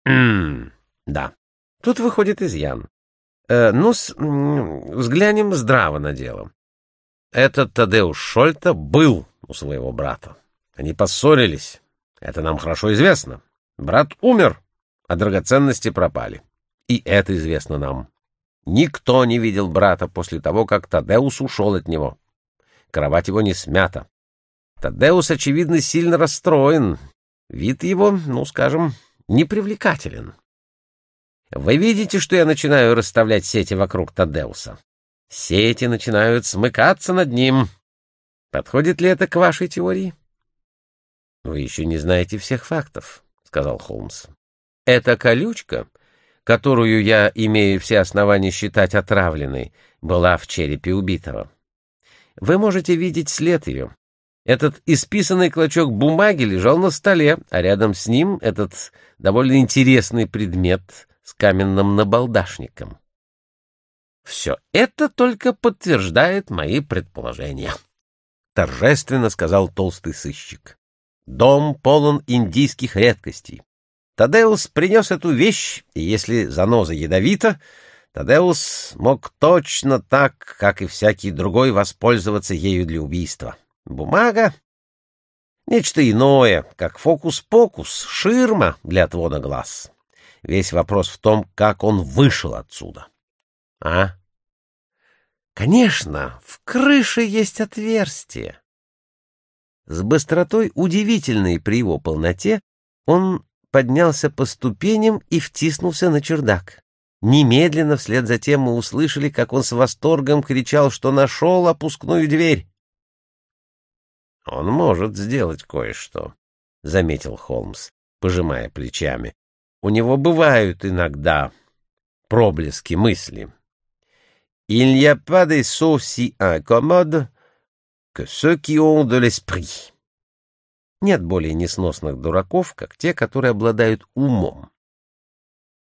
Да, тут выходит изъян. Взглянем здраво на дело. Этот Тадеуш Шольта был у своего брата. Они поссорились. Это нам хорошо известно. Брат умер, а драгоценности пропали. И это известно нам. Никто не видел брата после того, как Тадеус ушел от него. Кровать его не смята. Тадеус, очевидно, сильно расстроен. Вид его, скажем, непривлекателен. Вы видите, что я начинаю расставлять сети вокруг Тадеуса? Сети начинают смыкаться над ним. Подходит ли это к вашей теории? — Вы еще не знаете всех фактов, — сказал Холмс. — Эта колючка, которую я имею все основания считать отравленной, была в черепе убитого. Вы можете видеть след ее. Этот исписанный клочок бумаги лежал на столе, а рядом с ним этот довольно интересный предмет с каменным набалдашником. Все это только подтверждает мои предположения, — торжественно сказал толстый сыщик. Дом полон индийских редкостей. Тадеус принес эту вещь, и если заноза ядовита, Тадеус мог точно так, как и всякий другой, воспользоваться ею для убийства. Бумага — нечто иное, как фокус-покус, ширма для отвода глаз. Весь вопрос в том, как он вышел отсюда. Конечно, в крыше есть отверстие. С быстротой, удивительной при его полноте, он поднялся по ступеням и втиснулся на чердак. Немедленно вслед за тем мы услышали, как он с восторгом кричал, что нашел опускную дверь. — Он может сделать кое-что, — заметил Холмс, пожимая плечами. — У него бывают иногда проблески мысли. Il n'y a pas de sots si incommodes que ceux qui ont de l'esprit. Нет более несносных дураков, как те, которые обладают умом.